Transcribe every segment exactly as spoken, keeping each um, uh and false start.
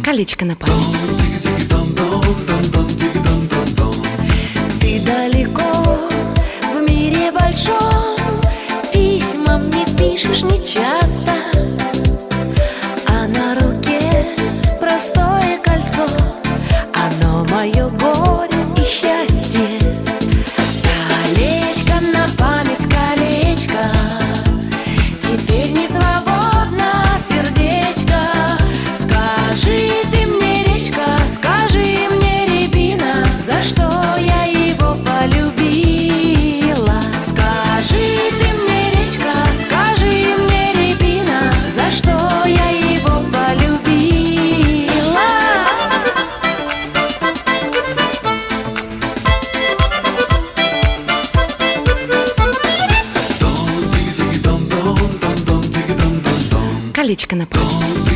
Колечко на память. Ты далеко, в мире большом, письма мне пишешь нечасто, а на руке простое кольцо, оно мое горе и счастье. Колечко на память, колечко, теперь не свободно сердечко. Скажи ты мне, речка, скажи мне, рябина, за что я его полюбила. Скажи ты мне, речка, скажи мне, рябина, за что я его полюбила. Колечко на память.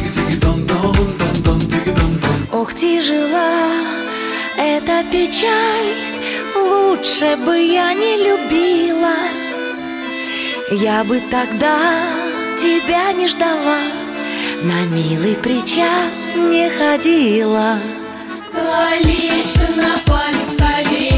Ох, тяжела эта печаль, лучше бы я не любила. Я бы тогда тебя не ждала, на милый причал не ходила. Колечко на память, колечко.